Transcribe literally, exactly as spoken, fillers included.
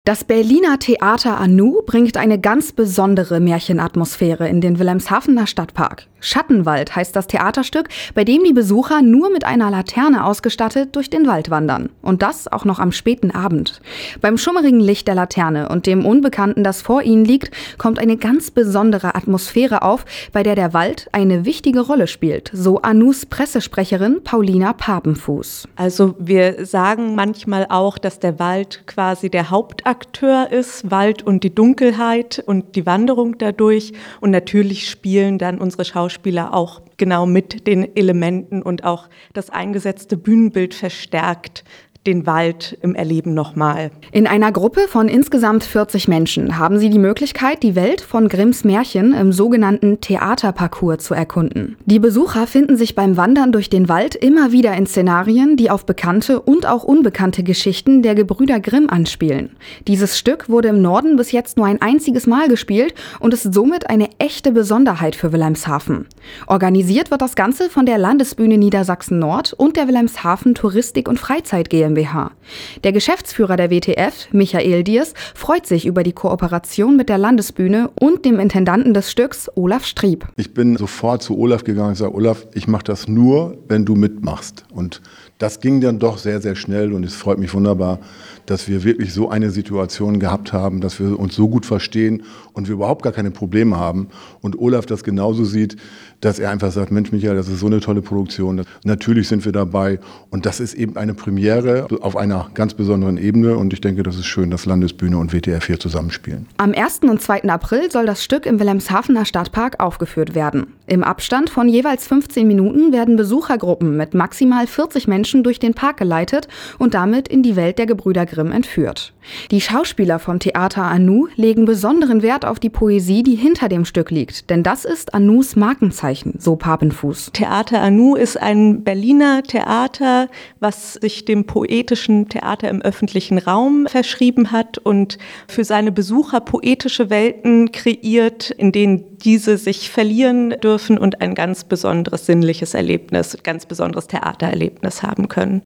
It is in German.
Das Berliner Theater Anu bringt eine ganz besondere Märchenatmosphäre in den Wilhelmshavener Stadtpark. Schattenwald heißt das Theaterstück, bei dem die Besucher nur mit einer Laterne ausgestattet durch den Wald wandern. Und das auch noch am späten Abend. Beim schummerigen Licht der Laterne und dem Unbekannten, das vor ihnen liegt, kommt eine ganz besondere Atmosphäre auf, bei der der Wald eine wichtige Rolle spielt, so Anus Pressesprecherin Paulina Papenfuß. Also wir sagen manchmal auch, dass der Wald quasi der Hauptakteur ist, Wald und die Dunkelheit und die Wanderung dadurch. Und natürlich spielen dann unsere Schauspieler auch genau mit den Elementen und auch das eingesetzte Bühnenbild verstärkt den Wald im Erleben nochmal. In einer Gruppe von insgesamt vierzig Menschen haben sie die Möglichkeit, die Welt von Grimms Märchen im sogenannten Theaterparcours zu erkunden. Die Besucher finden sich beim Wandern durch den Wald immer wieder in Szenarien, die auf bekannte und auch unbekannte Geschichten der Gebrüder Grimm anspielen. Dieses Stück wurde im Norden bis jetzt nur ein einziges Mal gespielt und ist somit eine echte Besonderheit für Wilhelmshaven. Organisiert wird das Ganze von der Landesbühne Niedersachsen Nord und der Wilhelmshaven Touristik- und Freizeit GmbH. Der Geschäftsführer der W T F, Michael Diers, freut sich über die Kooperation mit der Landesbühne und dem Intendanten des Stücks, Olaf Strieb. Ich bin sofort zu Olaf gegangen und sage, Olaf, ich mache das nur, wenn du mitmachst. Und das ging dann doch sehr, sehr schnell und es freut mich wunderbar, dass wir wirklich so eine Situation gehabt haben, dass wir uns so gut verstehen und wir überhaupt gar keine Probleme haben. Und Olaf das genauso sieht, dass er einfach sagt, Mensch Michael, das ist so eine tolle Produktion. Natürlich sind wir dabei und das ist eben eine Premiere auf einer ganz besonderen Ebene und ich denke, das ist schön, dass Landesbühne und W T F hier zusammenspielen. Am ersten und zweiten April soll das Stück im Wilhelmshavener Stadtpark aufgeführt werden. Im Abstand von jeweils fünfzehn Minuten werden Besuchergruppen mit maximal vierzig Menschen durch den Park geleitet und damit in die Welt der Gebrüder Grimm entführt. Die Schauspieler vom Theater Anu legen besonderen Wert auf die Poesie, die hinter dem Stück liegt, denn das ist Anus Markenzeichen, so Papenfuß. Theater Anu ist ein Berliner Theater, was sich dem poetischen Theater im öffentlichen Raum verschrieben hat und für seine Besucher poetische Welten kreiert, in denen diese sich verlieren dürfen und ein ganz besonderes sinnliches Erlebnis, ganz besonderes Theatererlebnis haben können.